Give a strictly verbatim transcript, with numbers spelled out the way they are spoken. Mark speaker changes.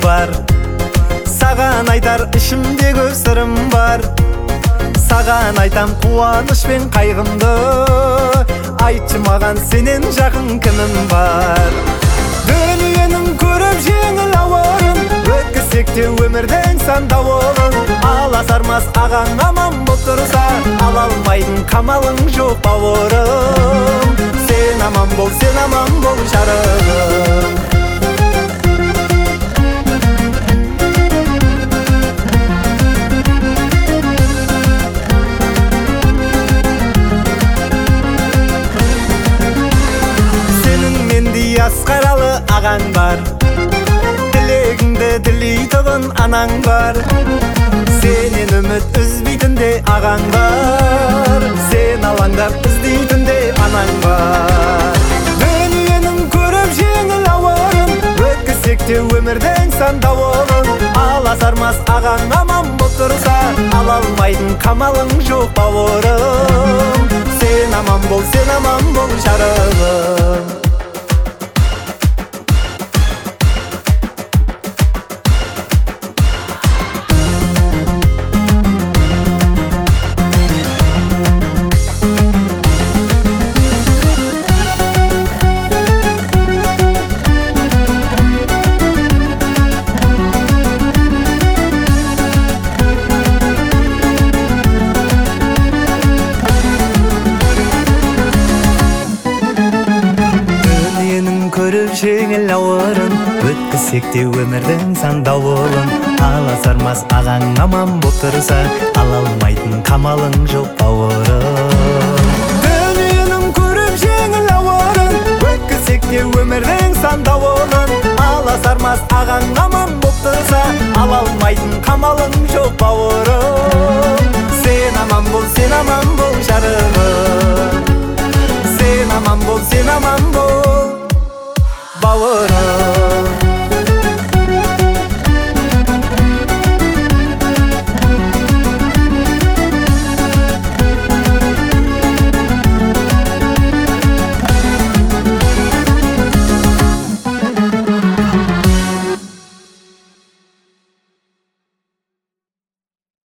Speaker 1: бар. Саған айтар ішімде көп сырым бар. Саған айтам қуаныш пен қайғымды. Айтшы маған сенен жақын кімім бар. Дүниенің көріп жеңіл ауырын, өткізсек те өмірдің сан дауылын. Аласармас ағаң аман боп тұрса, ала алмайтын қамалың жоқ бауырым. Сен аман бол, сен аман бол жарығым. Асқаралы ағаң бар, тілегіңді тілейтұғын анаң бар. Сенен үміт үзбейтін де ағаң бар. Сен алаңдап іздейтін де анаң бар. Дүниенің көріп жеңіл ауырын, өткізсек те өмірдің сан дауылын. Аласармас ағаң аман боп тұрса, ала алмайтын қамалың жоқ бауырым. Сен аман бол, сен аман бол жарығым. Көріп жеңіл ауырын, өткізсек те өмірдің сан дауылын. Аласармас ағаң аман боп тұрса, ала алмайтын қамалың жоқ бауырым. Дүниенің көріп жеңіл ауырын, өткізсек те өмірдің сан дауылын. Аласармас ағаң аман боп тұрса, ала алмайтын қамалың жоқ бауырым. Сен